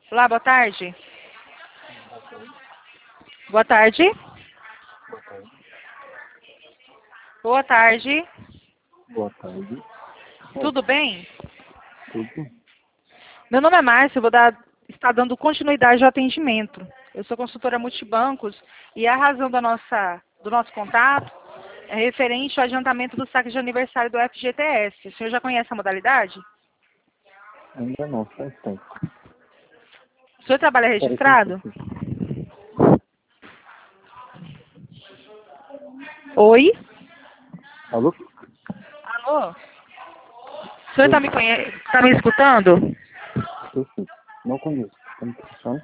Olá, boa tarde. Boa tarde. Boa tarde. Boa tarde. Tudo bem? Tudo? Meu nome é Márcia, estar dando continuidade ao atendimento. Eu sou consultora multibancos e a razão do nosso contato é referente ao adiantamento do saque de aniversário do FGTS. O senhor já conhece a modalidade? Ainda não, faz tempo. O senhor trabalha Espera aqui um registrado? pouquinho. Oi? Alô? Alô? O senhor Oi, tá me escutando? estou sim. Não conheço. Como que funciona?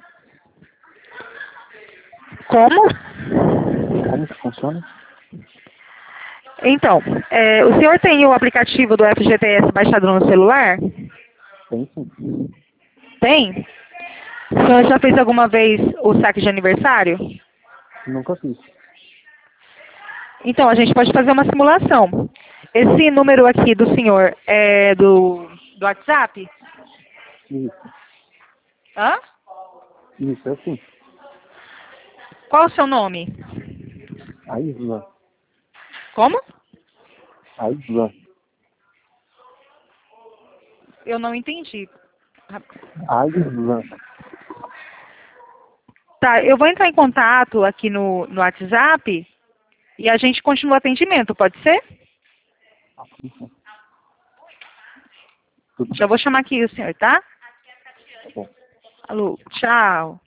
Como? Como que funciona? Então, o senhor tem o aplicativo do FGTS baixado no celular? Tem sim. Tem? O senhor já fez alguma vez o saque de aniversário? Nunca fiz. Então, a gente pode fazer uma simulação. Esse número aqui do senhor é do WhatsApp? Isso. Hã? Isso, é sim. Qual o seu nome? A Isla. Como? A Isla. Eu não entendi. A Isla. Tá, eu vou entrar em contato aqui no WhatsApp e a gente continua o atendimento, pode ser? Tudo Já vou chamar aqui o senhor, tá? bom. Alô, tchau.